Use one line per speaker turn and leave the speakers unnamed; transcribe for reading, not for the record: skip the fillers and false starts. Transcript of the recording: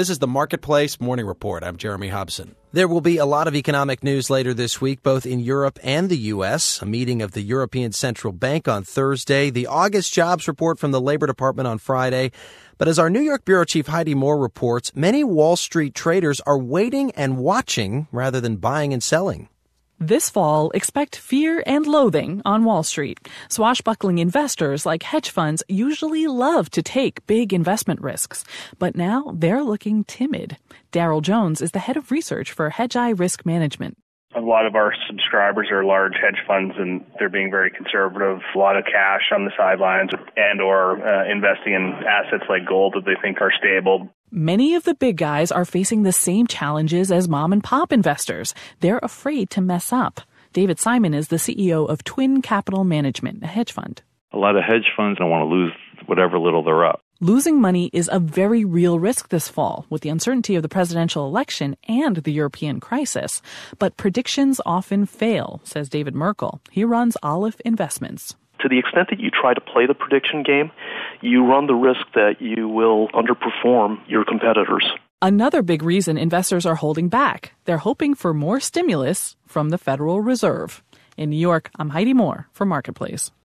This is the Marketplace Morning Report. I'm Jeremy Hobson. There will be a lot of economic news later this week, both in Europe and the U.S. A meeting of the European Central Bank on Thursday, the August jobs report from the Labor Department on Friday. But as our New York Bureau Chief Heidi Moore reports, many Wall Street traders are waiting and watching rather than buying and selling.
This fall, expect fear and loathing on Wall Street. Swashbuckling investors like hedge funds usually love to take big investment risks, but now they're looking timid. Daryl Jones is the head of research for Hedgeye Risk Management.
A lot of our subscribers are large hedge funds, and they're being very conservative. A lot of cash on the sidelines and or investing in assets like gold that they think are stable.
Many of the big guys are facing the same challenges as mom-and-pop investors. They're afraid to mess up. David Simon is the CEO of Twin Capital Management, a hedge fund.
A lot of hedge funds don't want to lose whatever little they're up.
Losing money is a very real risk this fall with the uncertainty of the presidential election and the European crisis. But predictions often fail, says David Merkel. He runs Aleph Investments.
To the extent that you try to play the prediction game, you run the risk that you will underperform your competitors.
Another big reason investors are holding back. They're hoping for more stimulus from the Federal Reserve. In New York, I'm Heidi Moore for Marketplace.